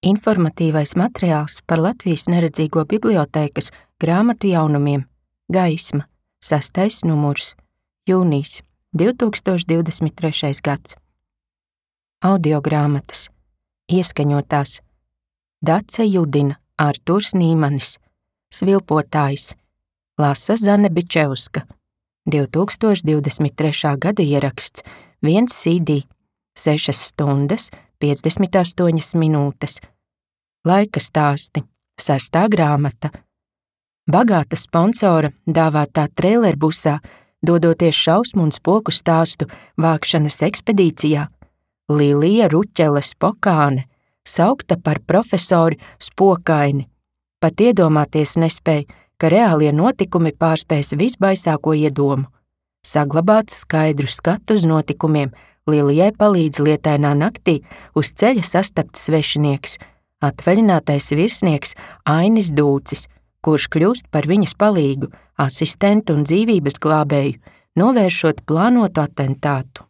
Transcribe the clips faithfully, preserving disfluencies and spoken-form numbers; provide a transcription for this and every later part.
Informatīvais materiāls par Latvijas neredzīgo bibliotēkas grāmatu jaunumiem. Gaisma, sastais numurs, jūnijas, divi tūkstoši divdesmit trešais gads. Audiogrāmatas, ieskaņotās, Dace Judina, Artūrs Nīmanis, Svilpotājs, lasa Zane Bičevska, divi tūkstoši divdesmit trešā gada ieraksts, viens C D, sešas stundas, piecdesmit astoņas minūtes. Laika stāsti, sestā grāmata. Bagāta sponsora dāvātā trailerbusā, dodoties šausmu un spoku stāstu vākšanas ekspedīcijā, Lilija Ruķele Spokāne, saukta par profesori Spokaini, pat iedomāties nespēja, ka reālie notikumi pārspēs visbaisāko iedomu. Saglabāt skaidru skatu uz notikumiem, Lilijai palīdz lietainā naktī uz ceļa sastapt svešinieks, atvaļinātais virsnieks Ainis Dūcis, kurš kļūst par viņas palīgu, asistentu un dzīvības glābēju, novēršot plānotu atentātu.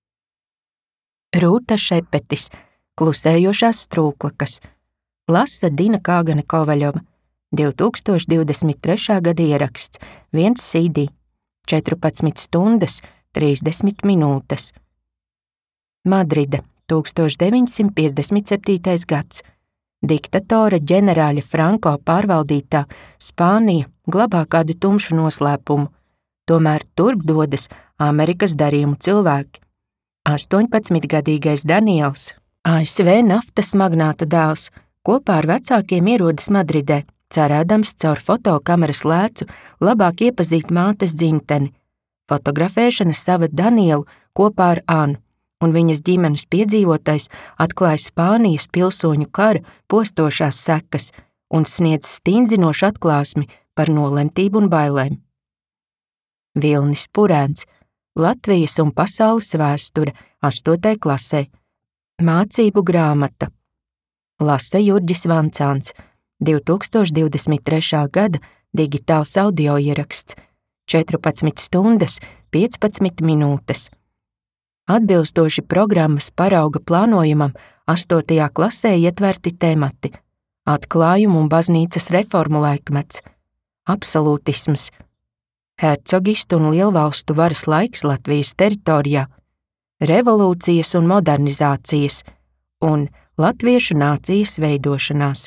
Rūta Šepetis, Klusējošās strūklakas, lasa Dina Kāgane Kovaļova, divi tūkstoši divdesmit trešā gada ieraksts, viens C D, četrpadsmit stundas, trīsdesmit minūtes. Madride, tūkstoš deviņsimt piecdesmit septītais gads. Diktatora ģenerāļa Franko pārvaldītā Spānija glabā kādu tumšu noslēpumu, tomēr turp dodas Amerikas darījumu cilvēki. astoņpadsmitgadīgais Daniels, A S V naftas magnāta dēls, kopā ar vecākiem ierodas Madridē, cerēdams caur fotokameras lēcu labāk iepazīt mātes dzimteni. Fotografēšana saved Danielu kopā ar Anu, un viņas ģimenes piedzīvotais atklāja Spānijas pilsoņu kara postošās sekas un sniedz stingzinošu atklāsmi par nolemtību un bailēm. Vilnis Purēns, Latvijas un pasaules vēsture, astotai klasē, mācību grāmata, lasa Jurģis Vancāns, divi tūkstoši divdesmit trešā gada digitāls audio ieraksts, četrpadsmit stundas, piecpadsmit minūtes. Atbilstoši programmas parauga plānojumam, astotajā klasē ietverti temati: atklājumu un baznīcas reformu laikmets, absolūtisms, hercogistu un lielvalstu varas laiks Latvijas teritorijā, revolūcijas un modernizācijas un latviešu nācijas veidošanās.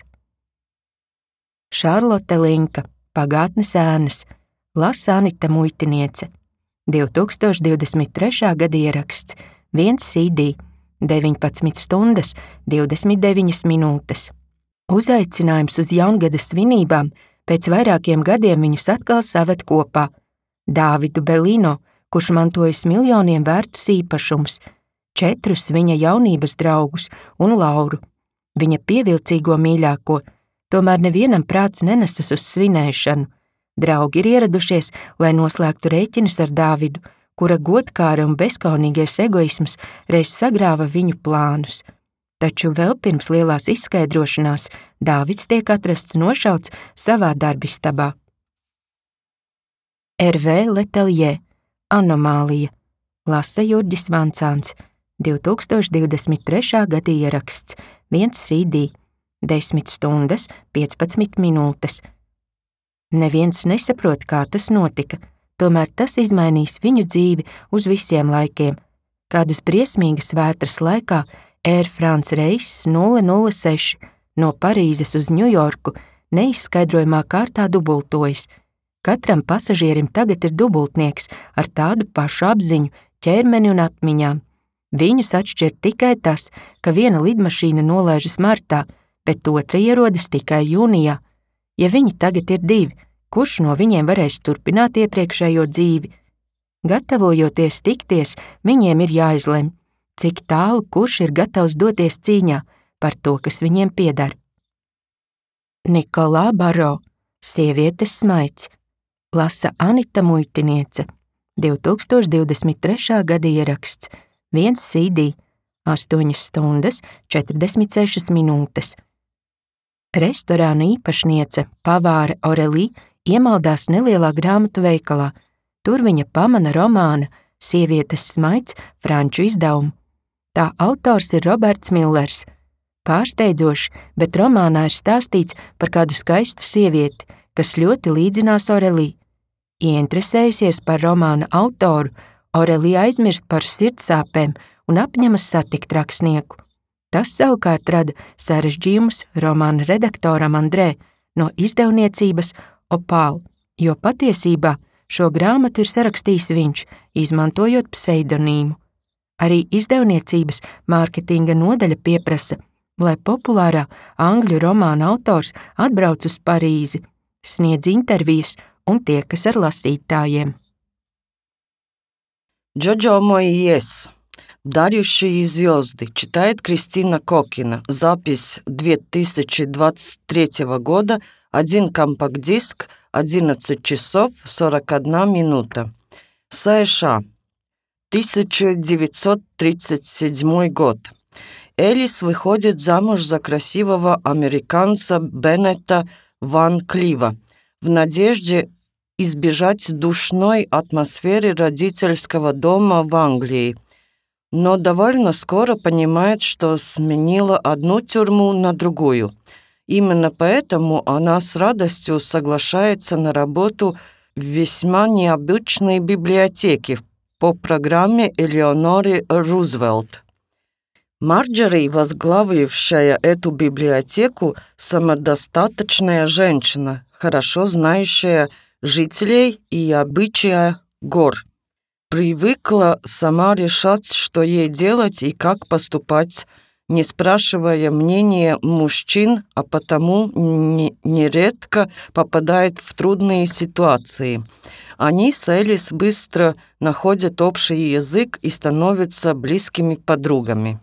Šarlote Linka, Pagātnes ēnas, lasa Anita Muitiniece, divi tūkstoši divdesmit trešā gada ieraksts, viens C D, deviņpadsmit stundas, divdesmit deviņas minūtes. Uzaicinājums uz jaungada svinībām pēc vairākiem gadiem viņus atkal saved kopā. Dāvidu Belino, kurš mantojis miljoniem vērtus īpašums, četrus viņa jaunības draugus un Lauru, viņa pievilcīgo mīļāko, tomēr nevienam prāts nenesas uz svinēšanu. Draugi ir ieradušies, lai noslēgtu rēķinus ar Dāvidu, kura godkāra un bezkaunīgais egoisms reiz sagrāva viņu plānus. Taču vēl pirms lielās izskaidrošanās Dāvids tiek atrasts nošauts savā darbistabā. R V Letelje, Anomālija, lasa Jurģis Vancāns, divi tūkstoši divdesmit trešā gada ieraksts, viens C D, desmit stundas, piecpadsmit minūtes. Neviens nesaprot, kā tas notika, tomēr tas izmainīs viņu dzīvi uz visiem laikiem. Kādas briesmīgas vētras laikā Air France reiss nulle nulle seši no Parīzes uz Ņujorku neizskaidrojamā kārtā dubultojas. Katram pasažierim tagad ir dubultnieks ar tādu pašu apziņu, ķermeni un atmiņām. Viņus atšķir tikai tas, ka viena lidmašīna nolaižas martā, bet otra ierodas tikai jūnijā. Ja viņi tagad ir divi, kurš no viņiem varēs turpināt iepriekšējo dzīvi? Gatavojoties tikties, viņiem ir jāizlemj, cik tālu kurš ir gatavs doties cīņā par to, kas viņiem pieder. Nikolā Baro, Sievietes smaids, lasa Anita Muitiniece, divi tūkstoši divdesmit trešā gada ieraksts, viens C D, astoņas stundas, četrdesmit sešas minūtes. Restorāna īpašniece, pavāre Orelī, iemaldās nelielā grāmatu veikalā. Tur viņa pamana romāna Sievietes smaids franču izdevumu. Tā autors ir Roberts Millers. Pārsteidzoši, bet romānā ir stāstīts par kādu skaistu sievieti, kas ļoti līdzinās Orelī. Ieinteresējusies par romāna autoru, Orelī aizmirst par sirdsāpēm un apņemas satikt rakstnieku. Tas savukārt rada sarežģījumus romāna redaktoram Andrē no izdevniecības Opal, jo patiesībā šo grāmatu ir sarakstījis viņš, izmantojot pseidonīmu. Arī izdevniecības mārketinga nodaļa pieprasa, lai populārā angļu romāna autors atbrauc uz Parīzi, sniedz intervijas un tiekas ar lasītājiem. Джоджо Моиес. Дарющие звезды. Читает Кристина Кокина. Запись две тысячи двадцать третьего года. Один компакт-диск. одиннадцать часов сорок одна минута. США. тысяча девятьсот тридцать седьмой год. Элис выходит замуж за красивого американца Беннета Ван Клива в надежде избежать душной атмосферы родительского дома в Англии, но довольно скоро понимает, что сменила одну тюрьму на другую. Именно поэтому она с радостью соглашается на работу в весьма необычной библиотеке по программе Элеоноры Рузвельт. Марджори, возглавившая эту библиотеку, самодостаточная женщина, хорошо знающая жителей и обычаи гор. Привыкла сама решать, что ей делать и как поступать, не спрашивая мнения мужчин, а потому не, нередко попадает в трудные ситуации. Они с Элис быстро находят общий язык и становятся близкими подругами.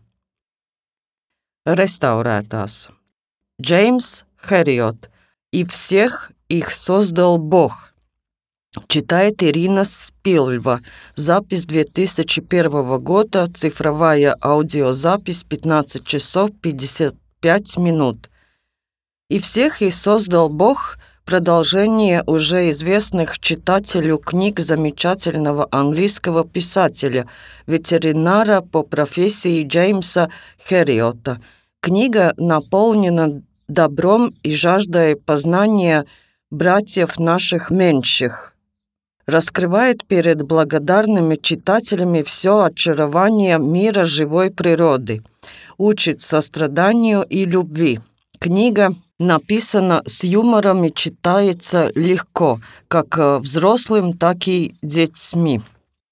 Restaurētās. Джеймс Хэриот. И всех их создал Бог. Читает Ирина Спилва. Запись две тысячи первого года. Цифровая аудиозапись пятнадцать часов пятьдесят пять минут. И всех их создал Бог. Продолжение уже известных читателю книг замечательного английского писателя, ветеринара по профессии Джеймса Хэриота. Книга наполнена добром и жаждой познания братьев наших меньших. Раскрывает перед благодарными читателями все очарование мира живой природы. Учит состраданию и любви. Книга написана с юмором и читается легко, как взрослым, так и детьми.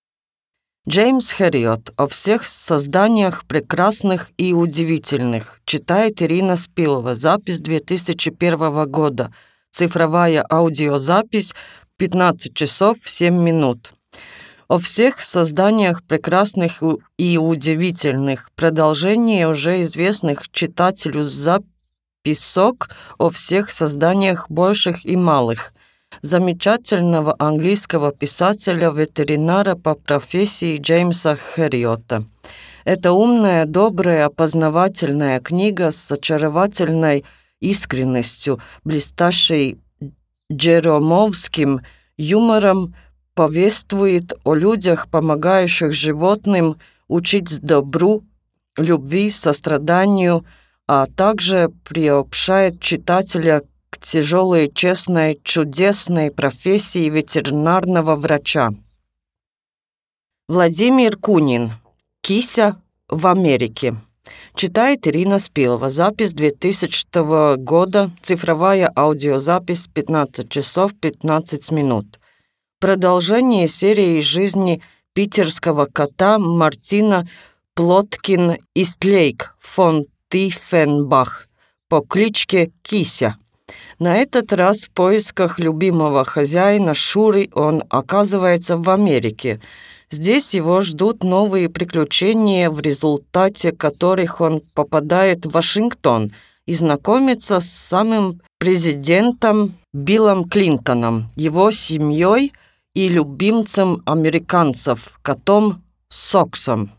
Джеймс Хэриот. О всех созданиях прекрасных и удивительных. Читает Ирина Спилова. Запись две тысячи первого года. Цифровая аудиозапись пятнадцать часов семь минут. О всех созданиях прекрасных и удивительных. Продолжение уже известных читателю записок о всех созданиях больших и малых. Замечательного английского писателя-ветеринара по профессии Джеймса Хэриота. Это умная, добрая, опознавательная книга с очаровательной искренностью, блестящей джеромовским юмором, повествует о людях, помогающих животным, учить добру, любви, состраданию, а также приобщает читателя к тяжелой, честной, чудесной профессии ветеринарного врача. Владимир Кунин. Кися в Америке. Читает Ирина Спилова. Запись две тысячного года. Цифровая аудиозапись пятнадцать часов пятнадцать минут. Продолжение серии жизни питерского кота Мартина Плоткин-Истлейк фон Тиффенбах по кличке Кися. На этот раз в поисках любимого хозяина Шуры он оказывается в Америке. Здесь его ждут новые приключения, в результате которых он попадает в Вашингтон и знакомится с самым президентом Биллом Клинтоном, его семьей и любимцем американцев, котом Соксом.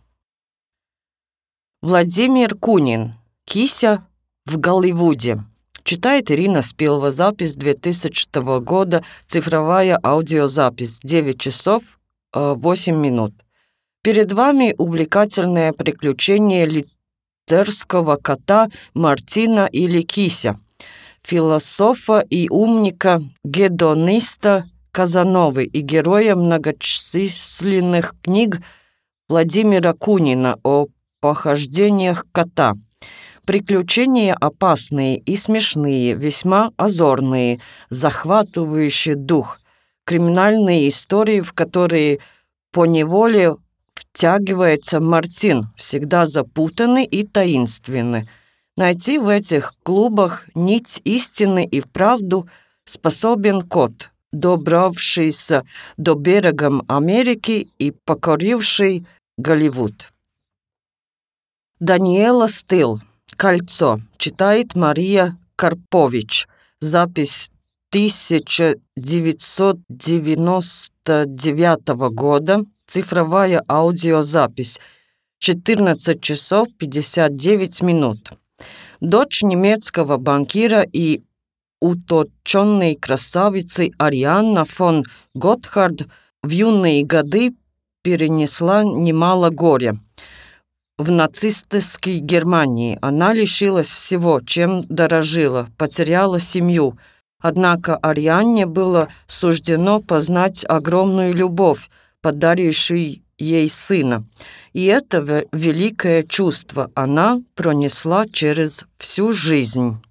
Владимир Кунин. Кися в Голливуде. Читает Ирина Спилова. Запись две тысячного года. Цифровая аудиозапись. девять часов восемь минут. Перед вами увлекательное приключение монастырского кота Мартина или Кися, философа и умника гедониста Казановы и героя многочисленных книг Владимира Кунина о похождениях кота. Приключения опасные и смешные, весьма озорные, захватывающие дух, криминальные истории, в которые поневоле втягивается Мартин, всегда запутанный и таинственный. Найти в этих клубах нить истины и вправду способен кот, добравшийся до берега Америки и покоривший Голливуд. Даниэла Стил. «Кольцо», читает Мария Карпович. Запись тысяча девятьсот девяносто девятого года. Цифровая аудиозапись. четырнадцать часов пятьдесят девять минут. Дочь немецкого банкира и утонченной красавицы Арианна фон Готхард в юные годы перенесла немало горя. В нацистской Германии она лишилась всего, чем дорожила, потеряла семью. Однако Арианне было суждено познать огромную любовь, подарившую ей сына. И это великое чувство она пронесла через всю жизнь.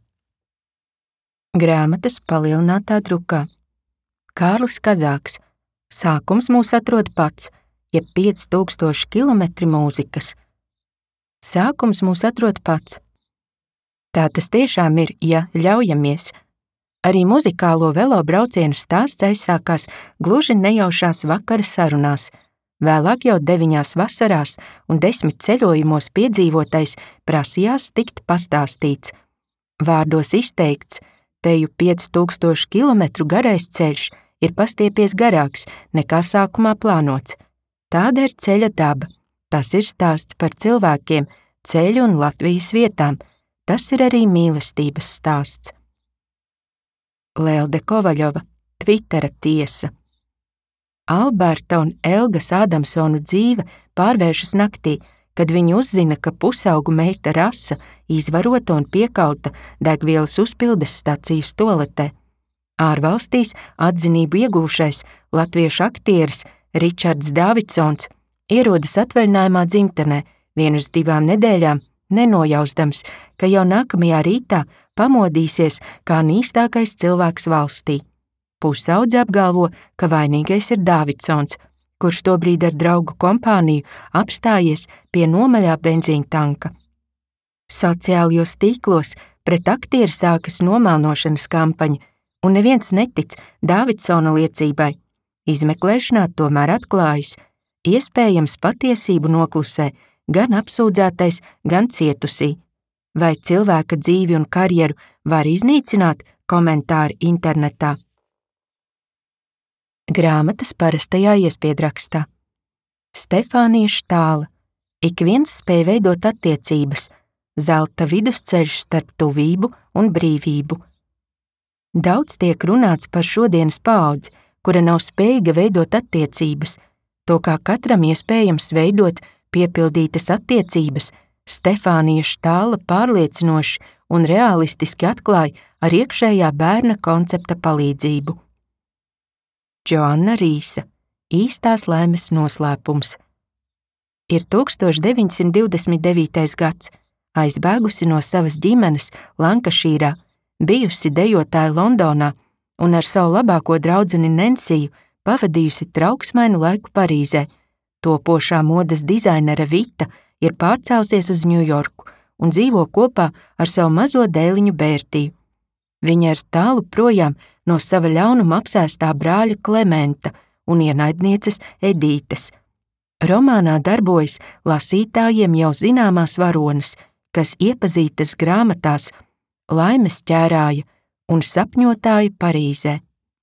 Grāmatas palielinātā drukā. Kārlis Kazāks. Sākums mūs atrod pats, jeb pieci tūkstoši kilometri mūzikas. Sākums mūs atrod pats. Tā tas tiešām ir, ja ļaujamies. Arī muzikālo velobraucienu stāsts aizsākās gluži nejaušās vakara sarunās. Vēlāk jau deviņās vasarās un desmit ceļojumos piedzīvotais prasījās tikt pastāstīts. Vārdos izteikts, teju pieci tūkstoši kilometru garais ceļš ir pastiepies garāks nekā sākumā plānots. Tāda ir ceļa daba. Tas ir stāsts par cilvēkiem, ceļu un Latvijas vietām. Tas ir arī mīlestības stāsts. Lelde Kovaļova, Twittera tiesa. Alberta un Elgas Ādamsonu dzīve pārvēršas naktī, kad viņi uzzina, ka pusaugu meita Rasa, izvarota un piekauta degvielas uzpildes stacijas toaletē. Ārvalstīs atzinību iegūšais latviešu aktieris Ričards Davidsons ierodas atvaļinājumā dzimtenē vienu uz divām nedēļām, nenojausdams, ka jau nākamajā rītā pamodīsies kā nīstākais cilvēks valstī. Pusaudze apgalvo, ka vainīgais ir Davidsons, kurš tobrīd ar draugu kompāniju apstājies pie nomaļā benzīna tanka. Sociālajos tīklos pret aktieri sākas nomelnošanas kampaņa, un neviens netic Davidsona liecībai. Izmeklēšanā tomēr atklājas, iespējams patiesību noklusē gan apsūdzētais, gan cietusī. Vai cilvēka dzīvi un karjeru var iznīcināt komentāri internetā? Grāmatas parastajā iespiedrakstā. Stefānija Štāla. Ik viens spēj veidot attiecības, zelta vidusceļš starp tuvību un brīvību. Daudz tiek runāts par šodienas paudzi, kura nav spējīga veidot attiecības. To, kā katram iespējams veidot piepildītas attiecības, Stefānija Štāla pārliecinoši un realistiski atklāja ar iekšējā bērna koncepta palīdzību. Džoanna Rīsa. Īstās laimes noslēpums. Ir tūkstoš deviņsimt divdesmit devītais gads, aizbēgusi no savas ģimenes Lankašīrā, bijusi dejotāja Londonā un ar savu labāko draudzeni Nensiju pavadījusi trauksmainu laiku Parīzē. Topošā modes dizainere Vita ir pārcēlusies uz Ņujorku un dzīvo kopā ar savu mazo dēliņu Bērtiju. Viņa ir tālu projām no sava ļaunuma apsēstā brāļa Klementa un ienaidnieces Edītes. Romānā darbojas lasītājiem jau zināmās varonas, kas iepazītas grāmatās Laimes ķērāja un sapņotāja Parīzē.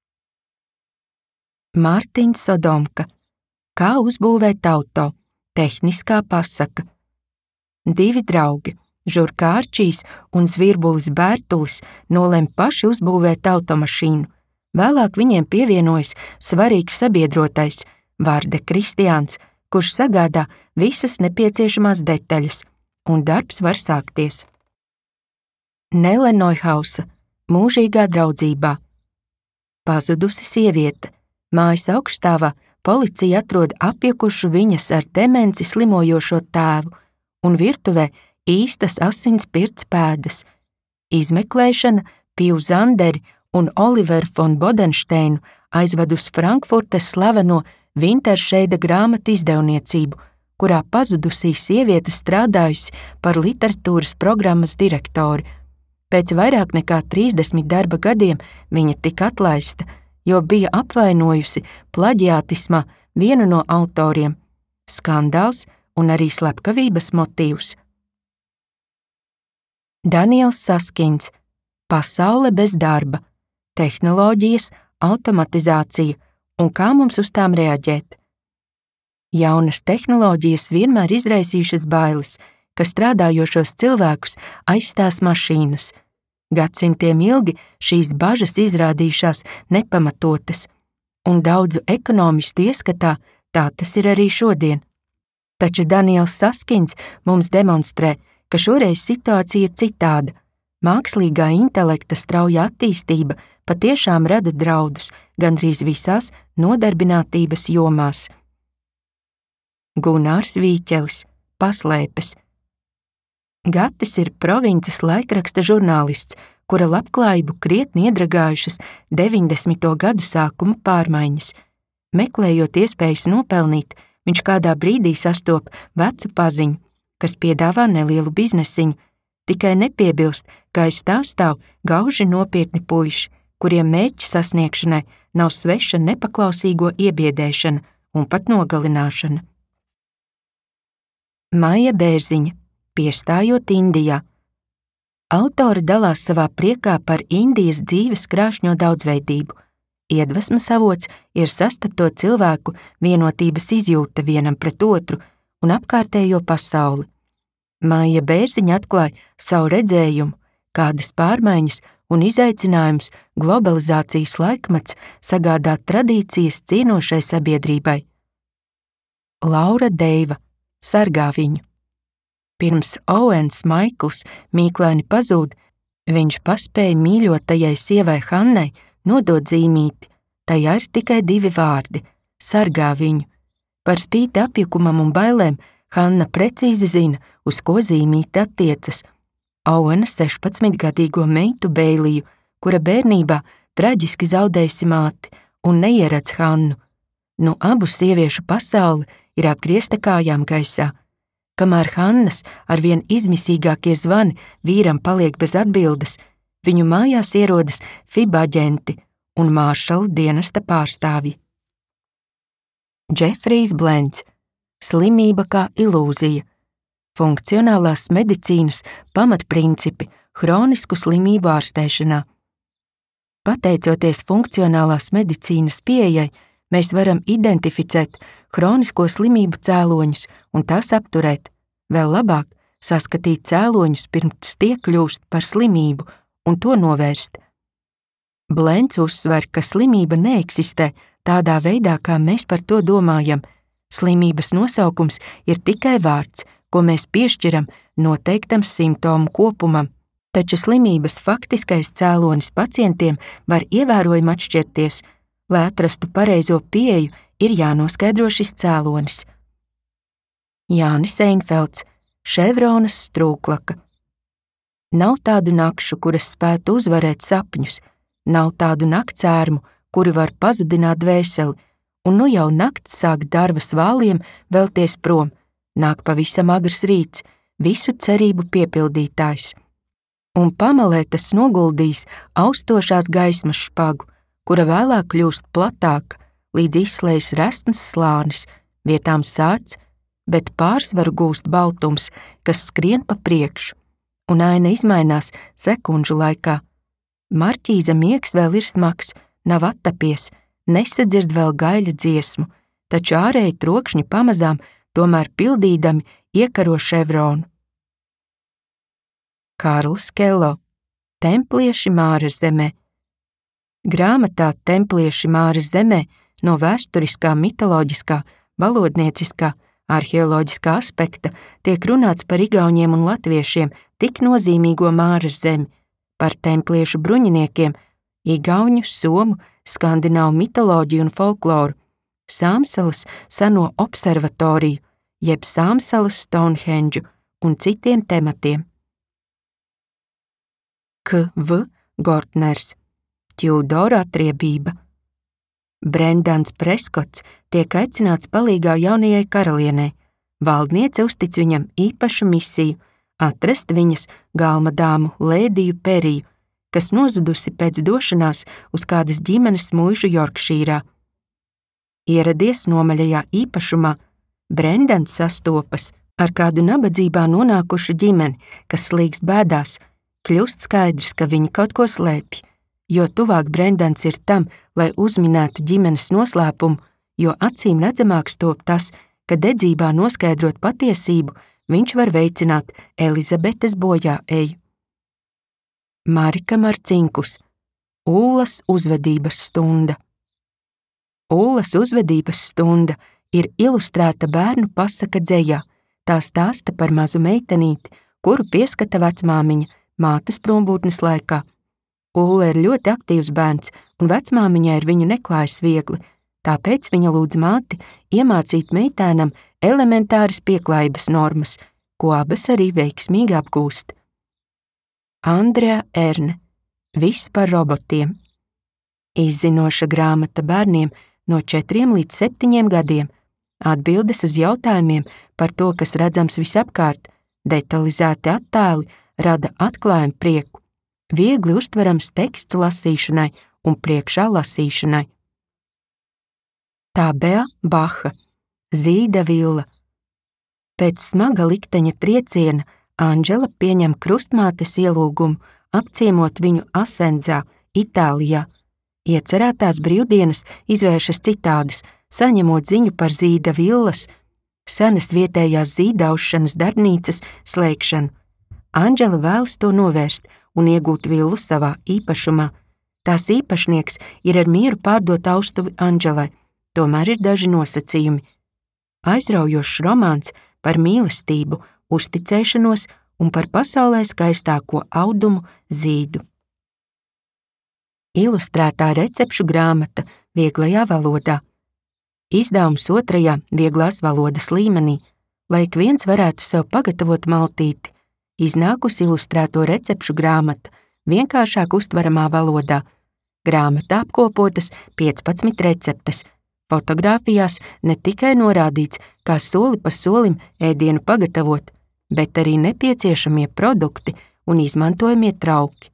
Mārtiņš Sodomka. Kā uzbūvēt auto? Tehniskā pasaka. Divi draugi, Žurka Arčijs un Zvirbulis Bērtulis, nolem paši uzbūvēt automašīnu. Vēlāk viņiem pievienojas svarīgs sabiedrotais Vārde Kristiāns, kurš sagādā visas nepieciešamās detaļas. un darbs var sākties. Nele Neuhausa, mūžīgā draudzībā. Pazudusi sieviete. Mājas augšstāvā policija atrod apjukušu viņas ar demenci slimojošo tēvu, un virtuvē īstas asins pirts pēdas. Izmeklēšana Piju Zanderi un Oliveru von Bodensteinu aizved uz Frankfurtes slaveno Winterscheida grāmatu izdevniecību, kurā pazudusī sieviete strādājusi par literatūras programmas direktori. Pēc vairāk nekā trīsdesmit darba gadiem viņa tika atlaista, jo bija apvainojusi plaģiātismā vienu no autoriem. Skandāls un arī slepkavības motīvs. Daniels Saskins. Pasaule bez darba, tehnoloģijas, automatizācija un kā mums uz tām reaģēt. Jaunas tehnoloģijas vienmēr izraisījušas bailes, ka strādājošos cilvēkus aizstās mašīnas. Gadsimtiem ilgi šīs bažas izrādījušās nepamatotas, un daudzu ekonomistu ieskatā tā tas ir arī šodien. Taču Daniels Saskins mums demonstrē, ka šoreiz situācija ir citāda. Mākslīgā intelekta strauja attīstība patiešām rada draudus gandrīz visās nodarbinātības jomās. Gunārs Vīķelis, Paslēpes. Gatis ir provinces laikraksta žurnālists, kura labklājību krietni iedragājušas deviņdesmito gadu sākuma pārmaiņas. Meklējot iespējas nopelnīt, viņš kādā brīdī sastop vecu paziņu, kas piedāvā nelielu biznesiņu, tikai nepiebilst, ka aiz tā stāv gauži nopietni puiši, kuriem mērķa sasniegšanai nav sveša nepaklausīgo iebiedēšana un pat nogalināšana. Maija Bērziņa, Piestājot Indijā. Autori dalās savā priekā par Indijas dzīves krāšņo daudzveidību. Iedvesmas avots ir sastapto cilvēku vienotības izjūta vienam pret otru un apkārtējo pasauli. Maija Bērziņa atklāja savu redzējumu, kādas pārmaiņas un izaicinājumus globalizācijas laikmets sagādā tradīcijas cienošai sabiedrībai. Laura Deiva, Sargā viņu. Pirms Owens Maikls mīklaini pazūd, viņš paspēja mīļotajai sievai Hannai nodot zīmīti, tajā ir tikai divi vārdi – sargā viņu. Par spīti apjukumam un bailēm Hanna precīzi zina, uz ko zīmīti attiecas. Owena sešpadsmitgadīgo meitu Beiliju, kura bērnībā traģiski zaudējusi māti un neieredz Hannu. Nu abu sieviešu pasauli ir apgriezta kājām gaisā. Kamēr Hannas arvien izmisīgākie zvani vīram paliek bez atbildes, viņu mājās ierodas F I B aģenti un Māršala dienesta pārstāvji. Džefrijs Blends, Slimība kā ilūzija. Funkcionālās medicīnas pamatprincipi hronisku slimību ārstēšanā. Pateicoties funkcionālās medicīnas pieejai, mēs varam identificēt hronisko slimību cēloņus un tās apturēt. Vēl labāk saskatīt cēloņus pirms tie kļūst par slimību un to novērst. Blends uzsver, ka slimība neeksistē tādā veidā, kā mēs par to domājam. Slimības nosaukums ir tikai vārds, ko mēs piešķiram noteiktam simptomu kopumam, taču slimības faktiskais cēlonis pacientiem var ievērojami atšķirties. Lai atrastu pareizo pieeju, ir jānoskaidro šis cēlonis. Jānis Einfelds, Ševronas strūklaka. Nav tādu nakšu, kuras spētu uzvarēt sapņus, nav tādu naktsērmu, kuri var pazudināt dvēseli, un nu jau nakts sāk darba svāliem vēlties prom, nāk pavisam agrs rīts, visu cerību piepildītājs. Un pamalē tas noguldīs austošās gaismas špagu, kura vēlāk kļūst platāka, līdz izslējas resns slānis, vietām sārts, bet pārsvaru gūst baltums, kas skrien pa priekšu, un aina izmainās sekundžu laikā. Marķīza miegs vēl ir smags, nav attapies, nesadzird vēl gaļa dziesmu, taču ārēji trokšņi pamazām tomēr pildīdami iekaro ševronu. Kārlis Kello, Templieši Māras zemē. Grāmatā Templieši Māras zemē no vēsturiskā, mitoloģiskā, valodnieciskā, arheoloģiskā aspekta tiek runāts par igauņiem un latviešiem tik nozīmīgo Māras zemi, par templiešu bruņiniekiem, igauņu, somu, skandināvu mitoloģiju un folkloru, Sāmsalas seno observatoriju, jeb Sāmsalas Stonhendžu un citiem tematiem. K V Gortners, Tjūdora atriebība. Brendans Preskots tiek aicināts palīgā jaunajai karalienei. Valdniece uztic viņam īpašu misiju atrast viņas galma dāmu Lēdiju Periju, kas nozudusi pēc došanās uz kādas ģimenes mūžu Jorkšīrā. Ieradies nomaļajā īpašumā, Brendans sastopas ar kādu nabadzībā nonākušu ģimeni, kas slīgst bēdās. Kļūst skaidrs, ka viņi kaut ko slēpj, jo tuvāk Brendans ir tam, lai uzminētu ģimenes noslēpumu, jo acīm redzamāks top tas, ka dedzībā noskaidrot patiesību, viņš var veicināt Elizabetes bojā eju. Marika Marcinkus, Ullas uzvedības stunda. Ullas uzvedības stunda ir ilustrēta bērnu pasaka dzejā. Tā stāsta par mazu meitenīti, kuru pieskata vecmāmiņa mātes prombūtnes laikā. Ulla ir ļoti aktīvs bērns, un vecmāmiņai ar viņu neklājas viegli, tāpēc viņa lūdz māti iemācīt meitēnam elementāras pieklājības normas, ko abas arī veiksmīgi apgūst. Andrea Erne, Viss par robotiem. Izzinoša grāmata bērniem no četriem līdz septiņiem gadiem, atbildes uz jautājumiem par to, kas redzams visapkārt, detalizēti attēli rada atklājumu prieku, viegli uztverams teksts lasīšanai un priekšā lasīšanai. Tabea Baha, Zīda villa. Pēc smaga likteņa trieciena Anžela pieņem krustmātes ielūgumu apciemot viņu Asenzā, Itālijā. Iecerētās brīvdienas izvēršas citādas, saņemot ziņu par Zīda villas, senas vietējās zīdaušanas darbnīcas slēgšanu. Anžela vēlas to novērst un iegūt villu savā īpašumā. Tās īpašnieks ir ar mieru pārdot austuvi Anželai, tomēr ir daži nosacījumi. Aizraujošs romāns par mīlestību, uzticēšanos un par pasaulē skaistāko audumu zīdu. Ilustrētā recepšu grāmata vieglajā valodā. Izdevums otrajā vieglās valodas līmenī, lai ik viens varētu sev pagatavot maltīti. Iznākusi ilustrēto recepšu grāmata vienkāršāk uztveramā valodā. Grāmatā apkopotas piecpadsmit receptes. Fotogrāfijās ne tikai norādīts, kā soli pa solim ēdienu pagatavot, bet arī nepieciešamie produkti un izmantojamie trauki.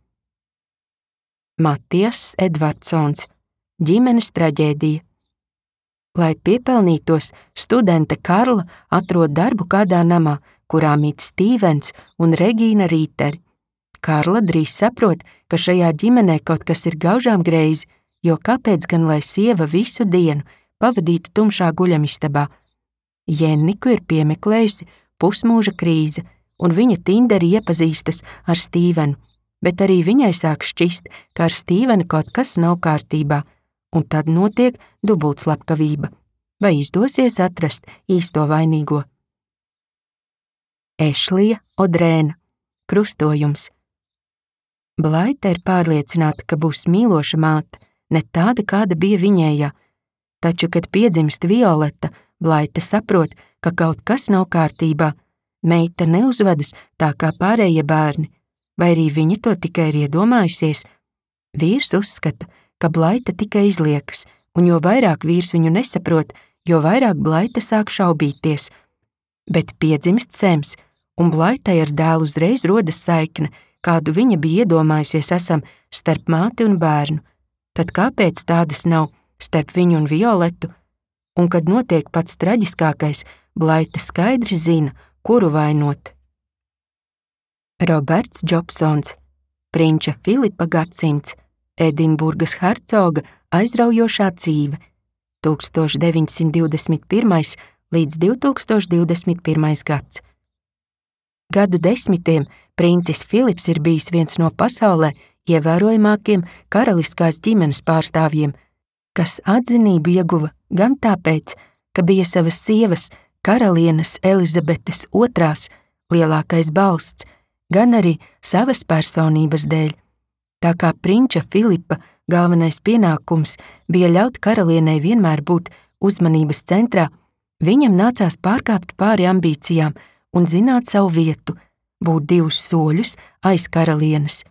Matijas Edvardsons, Ģimenes traģēdija. Lai piepelnītos, studente Karla atrod darbu kādā namā, kurā mīt Stīvens un Regīna Rīteri. Karla drīz saprot, ka šajā ģimenē kaut kas ir gaužām greizi, jo kāpēc gan lai sieva visu dienu pavadītu tumšā guļamistabā? Jenniku ir piemeklējusi pusmūža krīze, un viņa Tinderi iepazīstas ar Stīvenu, bet arī viņai sāk šķist, ka ar Stīvenu kaut kas nav kārtībā, un tad notiek dubultslepkavība. Vai izdosies atrast īsto vainīgo? Ešlija Odrēna, Krustojums. Blaita ir pārliecināta, ka būs mīloša māte, ne tāda, kāda bija viņējā, taču, kad piedzimst Violeta, Blaita saprot, ka kaut kas nav kārtībā. Meita neuzvedas tā kā pārējie bērni, vai arī viņa to tikai ir iedomājusies. Vīrs uzskata, ka Blaita tikai izliekas, un jo vairāk vīrs viņu nesaprot, jo vairāk Blaita sāk šaubīties. Bet piedzimst Sems, un Blaitai ar dēlu uzreiz rodas saikne, kādu viņa bija iedomājusies esam starp māti un bērnu. Tad kāpēc tādas nav starp viņu un Violetu? Un kad notiek pats traģiskākais, Blaita skaidri zina, kuru vainot. Roberts Džobsons, Prinča Filipa gadsimts, Edinburgas hercoga aizraujošā dzīve, tūkstoš deviņsimt divdesmit pirmais līdz divtūkstoš divdesmit pirmais gads. Gadu desmitiem princis Filips ir bijis viens no pasaulē ievērojamākiem karaliskās ģimenes pārstāvjiem, kas atzinību ieguva gan tāpēc, ka bija savas sievas, karalienes Elizabetes otrās lielākais balsts, gan arī savas personības dēļ. Tā kā prinča Filipa galvenais pienākums bija ļaut karalienei vienmēr būt uzmanības centrā, viņam nācās pārkāpt pāri ambīcijām un zināt savu vietu, būt divus soļus aiz karalienes.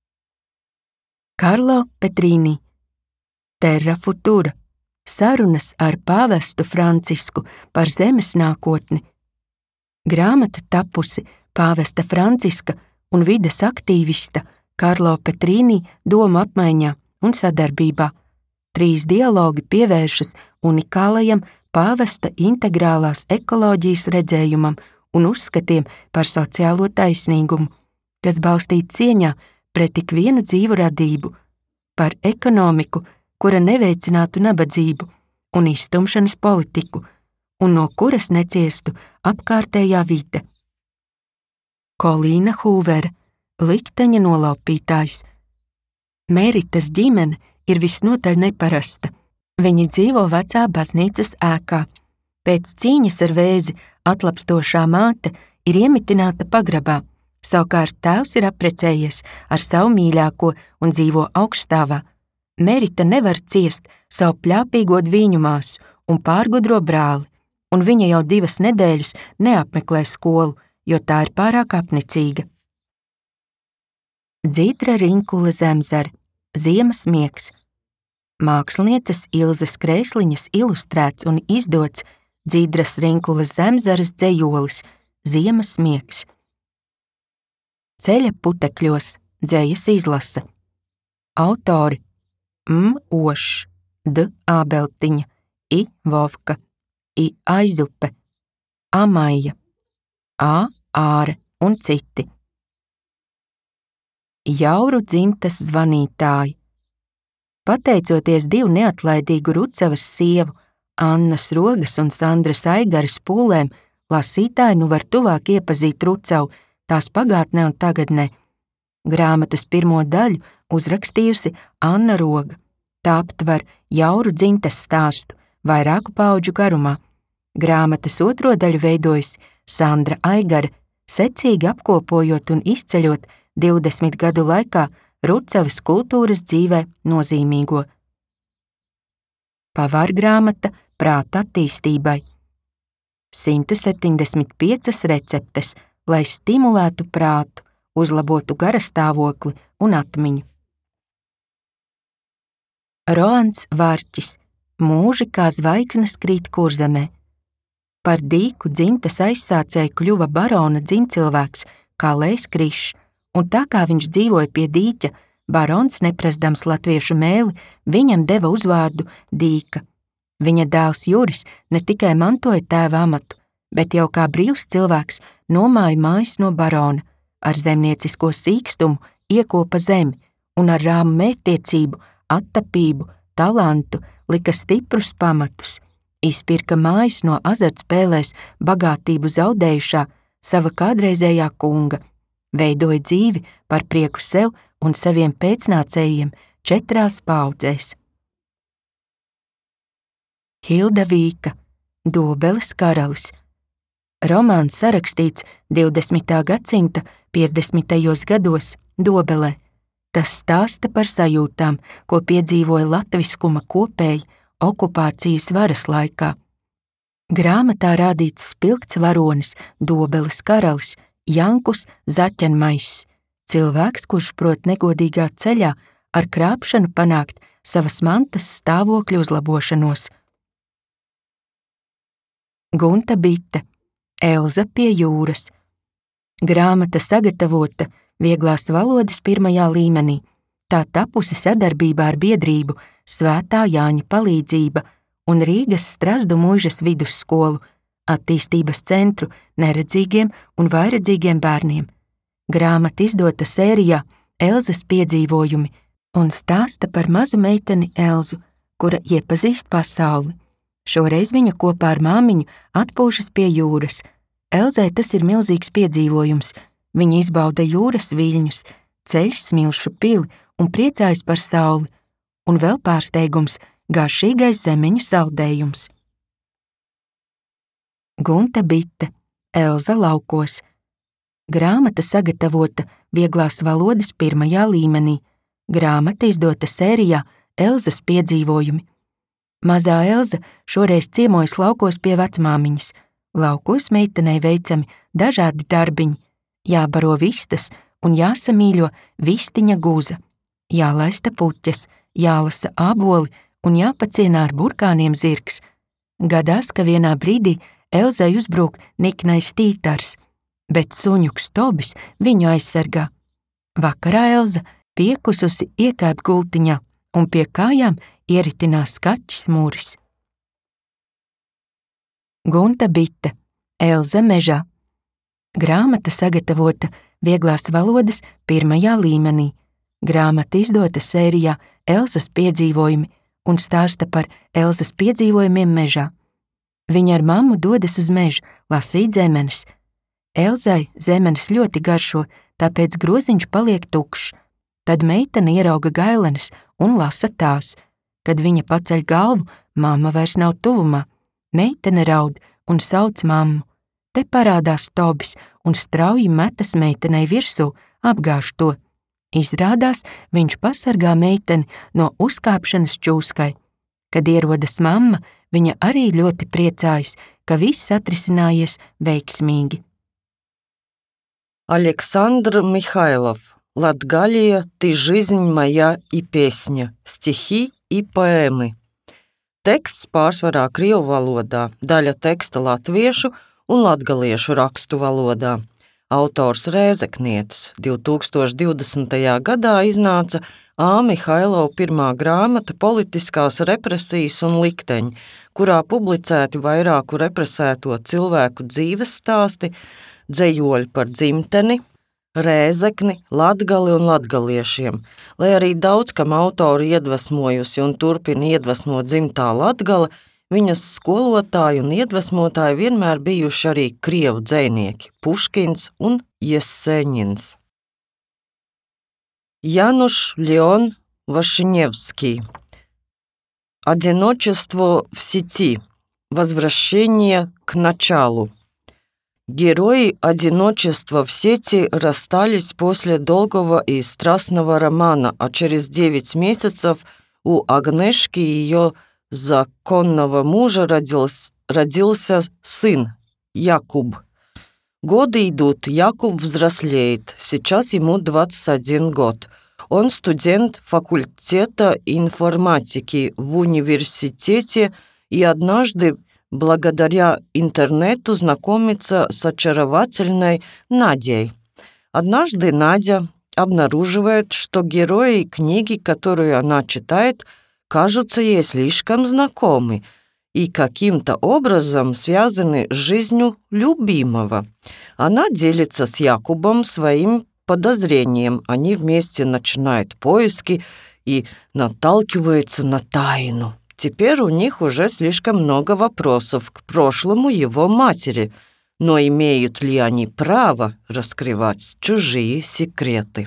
Karlo Petrīni, Terra Futura, sarunas ar pāvestu Francisku par zemes nākotni. Grāmata tapusi pāvesta Franciska un vides aktīvista Karlo Petrīni domu apmaiņā un sadarbībā. Trīs dialogi pievēršas unikālajam pāvesta integrālās ekoloģijas redzējumam un uzskatiem par sociālo taisnīgumu, kas balstīts cieņā pret tik vienu dzīvu radību, par ekonomiku, kura neveicinātu nabadzību un izstumšanas politiku, un no kuras neciestu apkārtējā vide. Kolīna Hūvera, likteņa nolaupītājs. Meritas ģimene ir visnotaļ neparasta. Viņi dzīvo vecā baznīcas ēkā. Pēc cīņas ar vēzi atlapstošā māte ir iemitināta pagrabā, savukārt tēvs ir apprecējies ar savu mīļāko un dzīvo augststāvā. Merita nevar ciest savu pļāpīgo dvīņu māsu un pārgudro brāli, un viņa jau divas nedēļas neapmeklē skolu, jo tā ir pārāk apnicīga. Dzīdra Rinkule Zemzare, Ziemas miegs. Mākslinieces Ilzes Kreisliņas ilustrēts un izdots Dzīdras Rinkules Zemzares dzejolis Ziemas miegs. Ceļa putekļos dzejas izlasa. Autori M. Ošs, D. Ābeltiņa, I. Vovka, I. Aizupe, Amaija, A. Āre un citi. Jauru dzimtas zvanītāji. Pateicoties divu neatlaidīgu Rucavas sievu, Annas Rogas un Sandras Aigaras pūlēm, lasītāji nu var tuvāk iepazīt Rucavu, tās pagātnē un tagadnē. Grāmatas pirmo daļu uzrakstījusi Anna Roga. Tā aptver jauru dzimtas stāstu vairāku paudžu garumā. Grāmatas otro daļu veidojusi Sandra Aigara, secīgi apkopojot un izceļot divdesmit gadu laikā Rucavas kultūras dzīvē nozīmīgo. Pavārgrāmata prāta attīstībai. simt septiņdesmit piecas receptes, lai stimulētu prātu, uzlabotu garastāvokli un atmiņu. Roans Vārķis, Mūži kā zvaigznes krīt Kurzemē. Par dīku dzimtas aizsācēju kļuva barona dzimcilvēks Kalējs Krišs, un tā kā viņš dzīvoja pie dīķa, barons, neprasdams latviešu mēli, viņam deva uzvārdu Dīka. Viņa dēls Juris ne tikai mantoja tēva amatu, bet jau kā brīvs cilvēks nomāja mājas no barona, ar zemniecisko sīkstumu iekopa zemi un ar rāmu mērķtiecību, attapību, talantu lika stiprus pamatus, izpirka mājas no azartspēlēs bagātību zaudējušā sava kādreizējā kunga, veidoja dzīvi par prieku sev un saviem pēcnācējiem četrās paudzēs. Hilda Vīka, Dobeles karalis. Romāns sarakstīts divdesmitā gadsimta piecdesmitajos gados Dobelē. Tas stāsta par sajūtām, ko piedzīvoja latviskuma kopēji okupācijas varas laikā. Grāmatā rādīts spilgts varonis, Dobeles karalis, Jankus Zaķenmaiss, cilvēks, kurš prot negodīgā ceļā ar krāpšanu panākt savas mantas stāvokļu uzlabošanos. Gunta Bite, Elza pie jūras. Grāmata sagatavota vieglās valodas pirmajā līmenī. Tā tapusi sadarbībā ar biedrību Svētā Jāņa palīdzība un Rīgas Strazdu muižas vidusskolu, attīstības centru neredzīgiem un vairedzīgiem bērniem. Grāmata izdota sērijā Elzas piedzīvojumi un stāsta par mazu meiteni Elzu, kura iepazīst pasauli. Šoreiz viņa kopā ar māmiņu atpūšas pie jūras. Elzai tas ir milzīgs piedzīvojums. Viņa izbauda jūras viļņus, ceļ smilšu pili un priecājas par sauli, un vēl pārsteigums – garšīgais zemeņu saldējums. Gunta Bite, Elza laukos. Grāmata sagatavota vieglās valodas pirmajā līmenī. Grāmata izdota sērijā Elzas piedzīvojumi. Mazā Elza šoreiz ciemojas laukos pie vecmāmiņas. Laukos meitenei veicami dažādi darbiņi. Jābaro vistas un jāsamīļo vistiņa guza. Jālaista puķes, jālasa āboli un jāpacienā ar burkāniem zirgs. Gadās, ka vienā brīdī Elzai uzbrūk niknais tītars, bet suņuks Tobis viņu aizsargā. Vakarā Elza piekususi iekāp gultiņā un pie kājām ieritinās kaķis Mūris. Gunta Bite, Elza mežā. Grāmata sagatavota vieglās valodas pirmajā līmenī. Grāmata izdota sērijā Elzas piedzīvojumi un stāsta par Elzas piedzīvojumiem mežā. Viņa ar mammu dodas uz mežu lasīt zemenes. Elzai zemenes ļoti garšo, tāpēc groziņš paliek tukšs. Tad meitene ierauga gailenes un lasa tās. Kad viņa paceļ galvu, mamma vairs nav tuvumā. Meitene raud un sauc mammu. Te parādās Tobis un strauji metas meitenei virsū, apgāž to. Izrādās, viņš pasargā meiteni no uzkāpšanas čūskai. Kad ierodas mamma, viņa arī ļoti priecājas, ka viss atrisinājies veiksmīgi. Александр Михайлов. Латгалия, ты жизнь моя и песня. Стихи и поэмы. Teksts pārsvarā krievu valodā, daļa teksta latviešu un latgaliešu rakstu valodā. Autors Rēzeknietis. divi tūkstoši divdesmitajā gadā iznāca A. Mihailova pirmā grāmata Politiskās represijas un likteņi, kurā publicēti vairāku represēto cilvēku dzīves stāsti, dzejoļi par dzimteni, Rēzekni, Latgali un latgaliešiem, lai arī daudz kam autori iedvesmojusi un turpina iedvesmot dzimtā Latgale, viņas skolotāji un iedvesmotāji vienmēr bijuši arī krievu dzejnieki Puškins un Jeseņins. Януш Леон Вашиневский. Одиночество в сети. Возвращение к началу. Герои «Одиночества в сети» расстались после долгого и страстного романа, а через девять месяцев у Агнешки и ее законного мужа родился, родился сын Якуб. Годы идут, Якуб взрослеет, сейчас ему двадцать один год. Он студент факультета информатики в университете и однажды благодаря интернету знакомится с очаровательной Надей. Однажды Надя обнаруживает, что герои книги, которую она читает, кажутся ей слишком знакомы и каким-то образом связаны с жизнью любимого. Она делится с Якубом своим подозрением. Они вместе начинают поиски и наталкиваются на тайну. Теперь у них уже слишком много вопросов к прошлому его матери, но имеют ли они право раскрывать чужие секреты?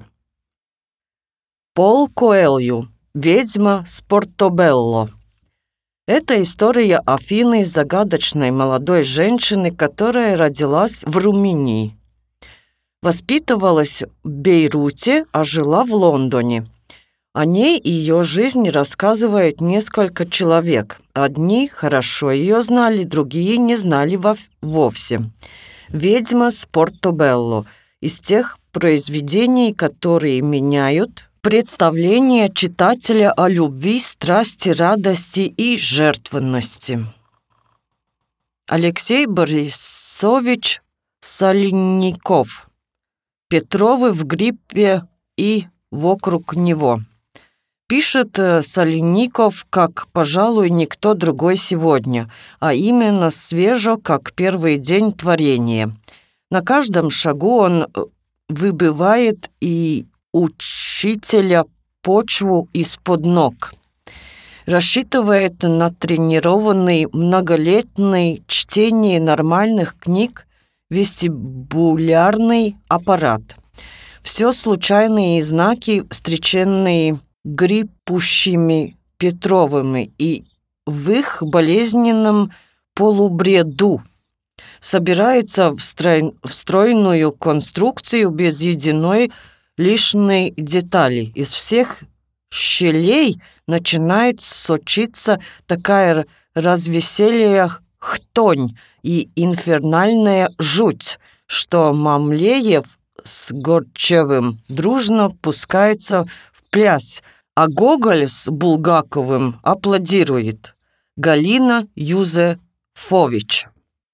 Пол Коэлью. Ведьма с Портобелло. Это история Афины, загадочной молодой женщины, которая родилась в Румынии. Воспитывалась в Бейруте, а жила в Лондоне. О ней и ее жизни рассказывает несколько человек. Одни хорошо ее знали, другие не знали вовсе. «Ведьма с Портобелло» из тех произведений, которые меняют представление читателя о любви, страсти, радости и жертвенности. Алексей Борисович Соленников. Петровы в гриппе и вокруг него. Пишет Соленников, как, пожалуй, никто другой сегодня, а именно свежо, как первый день творения. На каждом шагу он выбивает и учителя почву из-под ног. Рассчитывает на тренированный многолетний чтение нормальных книг вестибулярный аппарат. Все случайные знаки, встреченные гриппущими Петровыми и в их болезненном полубреду. собирается в, строй... в стройную конструкцию без единой лишней детали. Из всех щелей начинает сочиться такая развеселая хтонь и инфернальная жуть, что Мамлеев с Горчевым дружно пускается в пляс, а Гоголь с Булгаковым аплодирует. Галина Юзефович.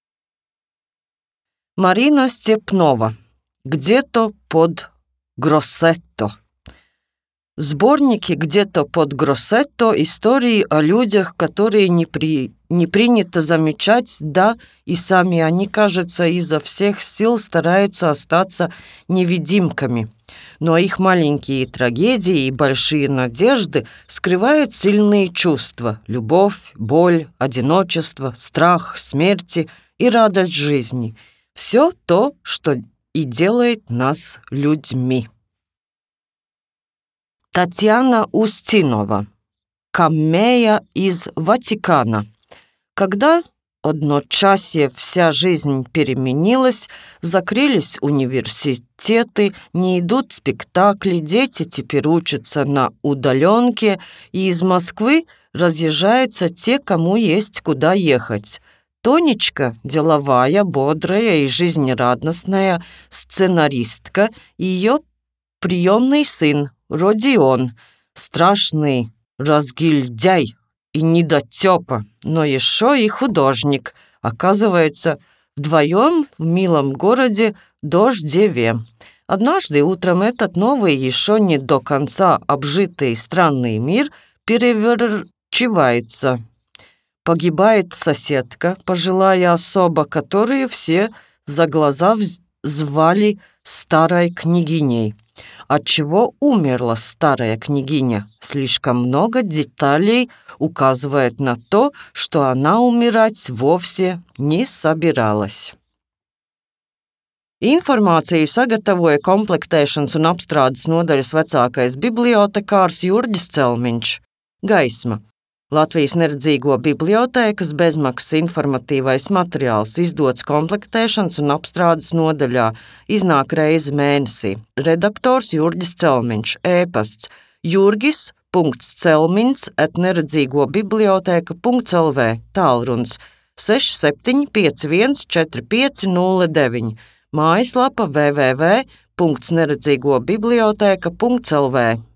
Марина Степнова. Где-то под Гроссетто. Сборники «Где-то под Гроссетто» истории о людях, которые не, при... не принято замечать, да, и сами они, кажется, изо всех сил стараются остаться невидимками. Но их маленькие трагедии и большие надежды скрывают сильные чувства – любовь, боль, одиночество, страх, смерти и радость жизни. Все то, что и делает нас людьми. Татьяна Устинова. Камея из Ватикана. Когда одночасье вся жизнь переменилась, закрылись университеты, не идут спектакли, дети теперь учатся на удаленке, и из Москвы разъезжаются те, кому есть куда ехать. Тонечка, деловая, бодрая и жизнерадостная сценаристка, и ее приемный сын Родион, страшный разгильдяй и недотёпа, но еще и художник. Оказывается, вдвоем в милом городе Дождеве. Однажды утром этот новый, еще не до конца обжитый странный мир переворачивается. Погибает соседка, пожилая особа, которую все за глаза звали старой княгиней. Отчего умерла старая княгиня? Слишком много деталей указывает на то, что она умирать вовсе не собиралась. Informāciju sagatavoja komplektēšanas un apstrādes nodaļas vecākais bibliotekārs Jurģis Celmiņš. Gaisma. Latvijas neredzīgo bibliotēkas bezmaksas informatīvais materiāls izdots komplektēšanas un apstrādes nodaļā, iznāk reizi mēnesī. Redaktors Jurģis Celmiņš, ēpasts jurgis.celmiņs at neredzīgo bibliotēka punkt l v, tālrunis seši septiņi pieci viens četri pieci nulle deviņi, mājaslapa w w w punkt neredzīgo bibliotēka punkt l v.